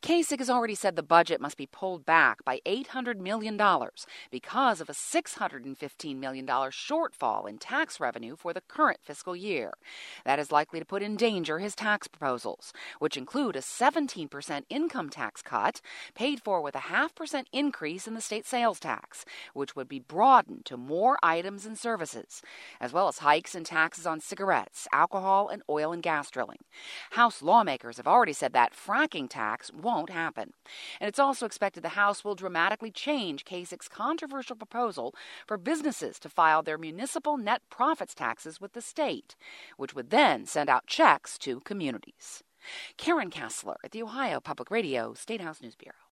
Kasich has already said the budget must be pulled back by $800 million because of a $615 million shortfall in tax revenue for the current fiscal year. That is likely to put in danger his tax proposals, which include a 17% income tax cut paid for with a 0.5% increase in the state sales tax, which would be broadened to more items and services, as well as hikes in taxes on cigarettes, alcohol, and oil and gas drilling. House lawmakers have already said that fracking tax won't happen. And it's also expected the House will dramatically change Kasich's controversial proposal for businesses to file their municipal net profits taxes with the state, which would then send out checks to communities. Karen Kassler at the Ohio Public Radio State House News Bureau.